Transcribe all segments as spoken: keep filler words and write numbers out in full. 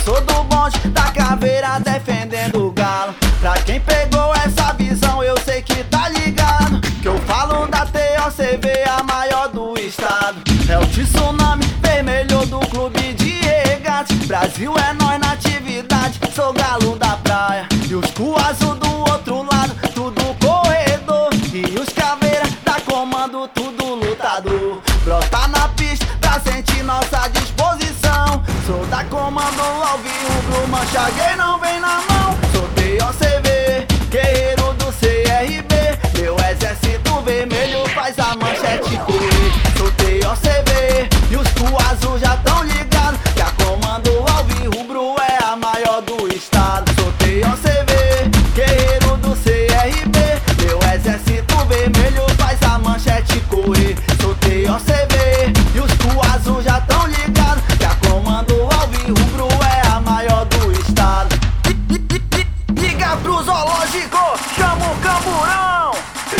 sou do bonde da caveira defendendo o galo. Pra quem pegou essa visão eu sei que tá ligado, que eu falo da T O C V, a maior do estado. É o tsunami vermelho do clube de regatas. Brasil é nós na atividade, sou galo da praia. E os cu azul do outro lado, tudo corredor. E os caveira da comando, tudo lutador. Brota na pista pra sentir nossa disposição. Sou da comando ao vivo, mancha gay não vem na mão. Sou T O C V, guerreiro do C R B. Meu exército vermelho faz a manchete correr. Sou T O C V e os cu azul já tão ligados, que a comando ao vivo é a maior do estado. Sou T O C V, guerreiro do C R B. Meu exército vermelho faz a manchete correr. Sou T O C V e os cu azul já tão ligados, que a comando ao vivo é a maior do estado. Liga pro zoológico, chama o camburão.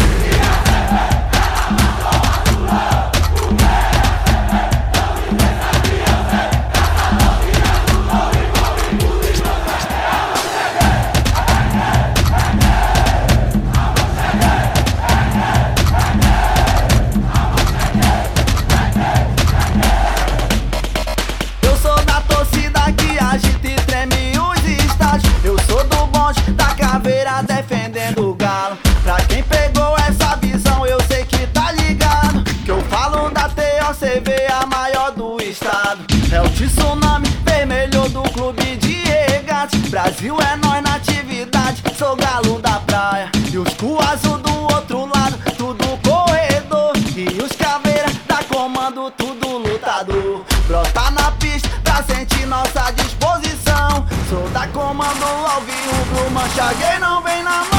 Eu sou da torcida que agita e treme os estádios. Eu sou do bonde da caveira defendendo o galo. Pra quem pegou essa visão eu sei que tá ligado, que eu falo da T O C V, a maior do estado. É o tsunami vermelho do clube de regatas. Brasil é nós na atividade, sou galo da praia. E os cu azul do outro lado, tudo corredor. E os caveira da comando, tudo lutador. Brota na pista pra sentir nossa disposição. Sou da comando ao vivo, mancha gay não vem na mão.